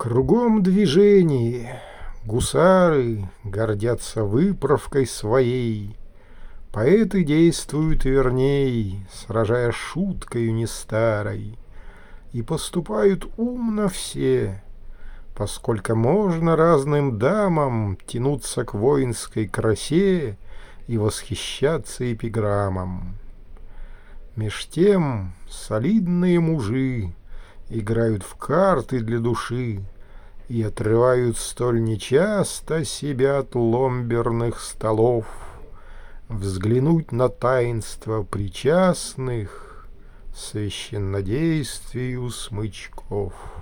Кругом движение, гусары гордятся выправкой своей, поэты действуют верней, сражая шуткою не старой, и поступают умно все, поскольку можно разным дамам тянуться к воинской красе и восхищаться эпиграммом. Меж тем солидные мужи играют в карты для души и отрывают столь нечасто себя от ломберных столов, взглянуть на таинство причастных священнодействию смычков.